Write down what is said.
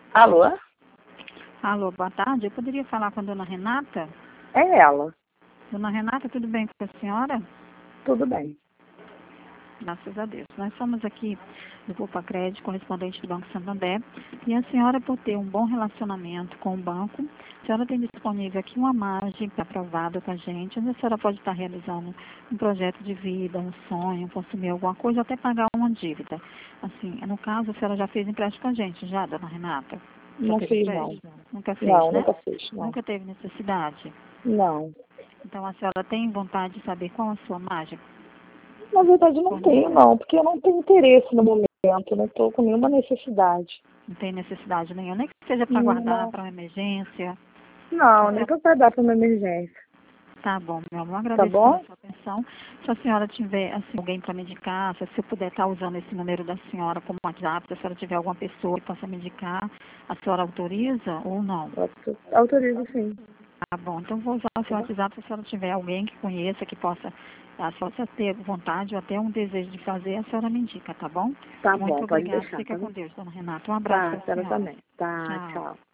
Alô? Alô, boa tarde. Eu poderia falar com a dona Renata? É ela. Dona Renata, tudo bem com a senhora? Tudo bem. Graças a Deus. Nós somos aqui do Poupa Crédito, correspondente do Banco Santander, e a senhora, por ter um bom relacionamento com o banco, a senhora tem disponível aqui uma margem aprovada com a gente, onde a senhora pode estar realizando um projeto de vida, um sonho, consumir alguma coisa, até pagar uma dívida. Assim, no caso, a senhora já fez empréstimo com a gente, já, dona Renata? Já Não teve fiz, não. empréstimo? Nunca fez, Não, né? nunca fiz, não. Nunca teve necessidade? Não. Então, a senhora tem vontade de saber qual a sua margem? Na verdade, não tenho, não, porque eu não tenho interesse no momento, não estou com nenhuma necessidade. Não tem necessidade nenhuma, nem que seja para guardar Não, para uma emergência. não, A nem senhora- para dar para uma emergência. Tá bom, meu amor, Tá agradeço pela bom? sua atenção. Se a senhora tiver assim, alguém para me indicar, se eu puder estar usando esse número da senhora como WhatsApp, se a senhora tiver alguma pessoa que possa me indicar, a senhora autoriza ou não? Autorizo, sim. Tá bom, então vou usar o Tá seu bom? WhatsApp se a senhora tiver alguém que conheça, que possa, a senhora ter vontade ou até um desejo de fazer, a senhora me indica, tá bom? Tá Muito bom, pode obrigada. deixar, Fica tá com bom? Deus, dona Renata. Um abraço Tá, para a a senhora senhora. também. Tá, Tchau. tchau.